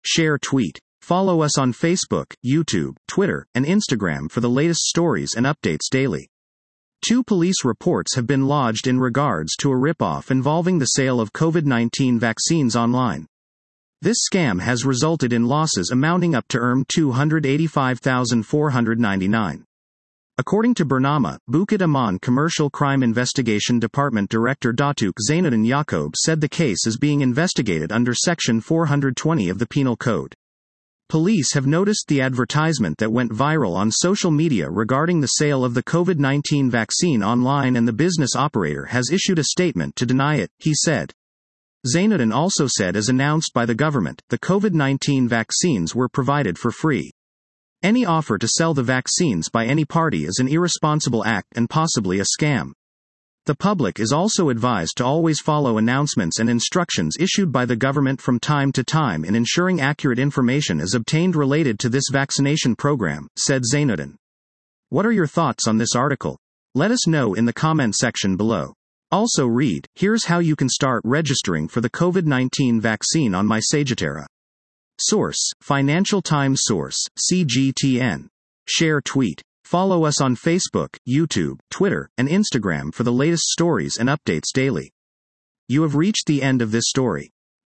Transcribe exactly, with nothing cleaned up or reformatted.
Share tweet. Follow us on Facebook, YouTube, Twitter, and Instagram for the latest stories and updates daily. Two police reports have been lodged in regards to a ripoff involving the sale of COVID nineteen vaccines online. This scam has resulted in losses amounting up to two hundred eighty-five thousand four hundred ninety-nine. According to Bernama, Bukit Aman Commercial Crime Investigation Department Director Datuk Zainuddin Yaakob said the case is being investigated under Section four hundred twenty of the Penal Code. Police have noticed the advertisement that went viral on social media regarding the sale of the COVID nineteen vaccine online, and the business operator has issued a statement to deny it, he said. Zainuddin also said, as announced by the government, the COVID nineteen vaccines were provided for free. Any offer to sell the vaccines by any party is an irresponsible act and possibly a scam. The public is also advised to always follow announcements and instructions issued by the government from time to time in ensuring accurate information is obtained related to this vaccination program, said Zainuddin. What are your thoughts on this article? Let us know in the comment section below. Also read, here's how you can start registering for the COVID nineteen vaccine on MySagittera. Source, Financial Times. Source, C G T N. Share tweet. Follow us on Facebook, YouTube, Twitter, and Instagram for the latest stories and updates daily. You have reached the end of this story.